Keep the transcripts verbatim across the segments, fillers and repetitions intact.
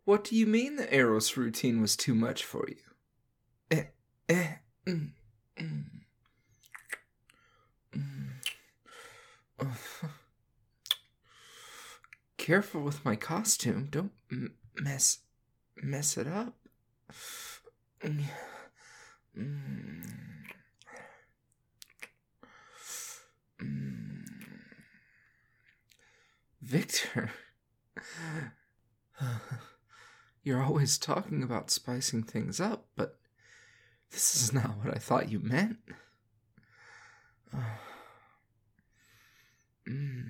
What do you mean the Eros routine was too much for you? Eh, eh, mm, mm, mm. Oh. Careful with my costume. Don't m- mess mess it up. Mm. Mm. Mm. Victor, you're always talking about spicing things up, but this is not what I thought you meant. Mm.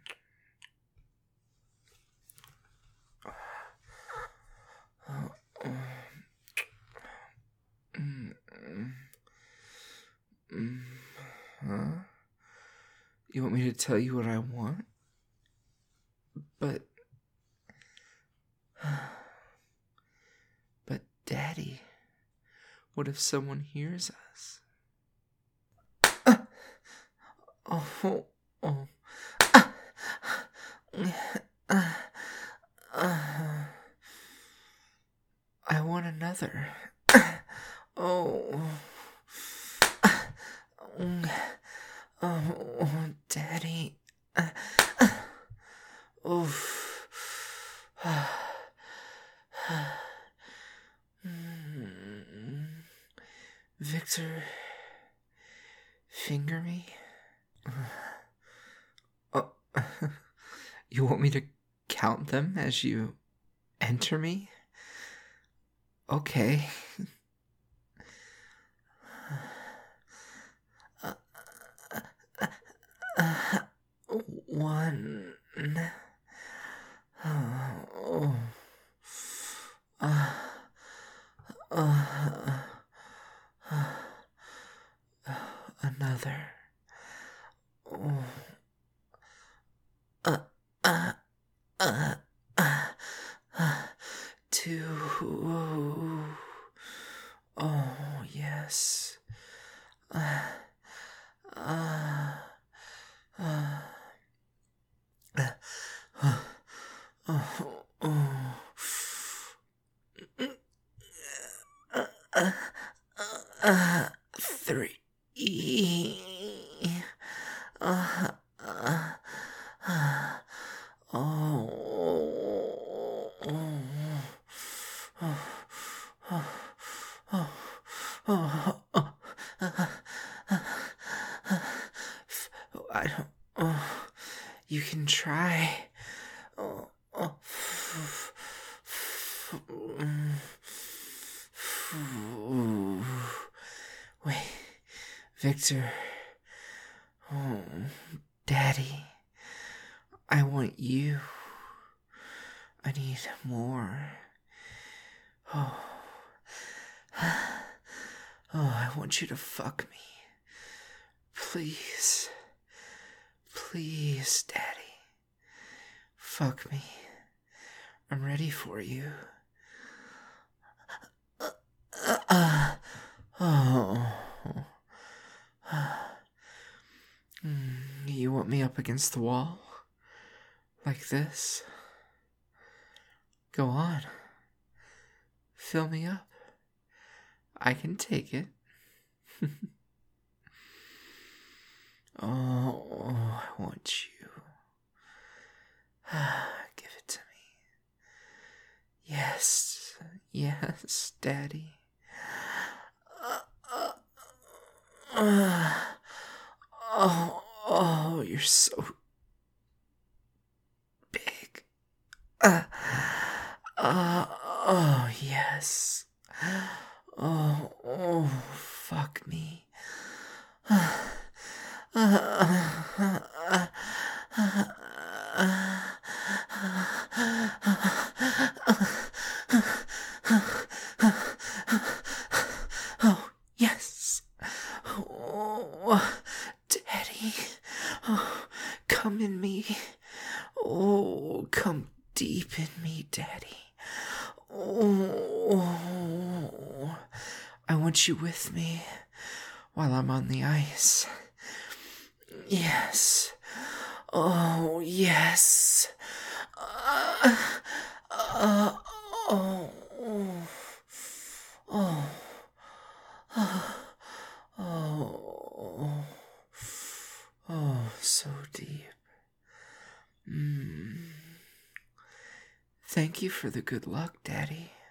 Mm. Mm. Huh? You want me to tell you what I want? But... But, Daddy, what if someone hears us? Uh, oh, oh. Uh, uh, uh, I want another. Oh. Oh, Daddy. Oh. Victor, finger me? Oh. You want me to count them as you enter me? Okay. One. Oh. Uh. Uh. Another. Oh. Uh. Uh. Uh. Uh. uh. Two. Oh, yes. Uh. Uh. Uh. Uh. Oh. Oh. Uh, uh, uh, three. Uh, uh, uh, oh. Oh. Oh. Oh. Oh. Oh. Oh. I don't. Oh. You can try. Oh. Oh. Wait, Victor. Oh, Daddy. I want you. I need more. Oh. Oh, I want you to fuck me. Please. Please, Daddy. Fuck me. I'm ready for you. Uh, uh, uh, oh. You want me up against the wall? Like this? Go on. Fill me up. I can take it. Oh, I want you. Give it to me. Yes, yes, Daddy. Uh, uh, uh, oh, oh, you're so big. Uh, uh, oh, yes. Oh, oh, fuck me. Uh, uh, uh, uh, uh, Oh, yes. Oh, Daddy. Oh, come in me. Oh, come deep in me, Daddy. Oh, I want you with me while I'm on the ice. Yes. Oh, yes. Uh, uh, so deep. Mm. Thank you for the good luck, Daddy.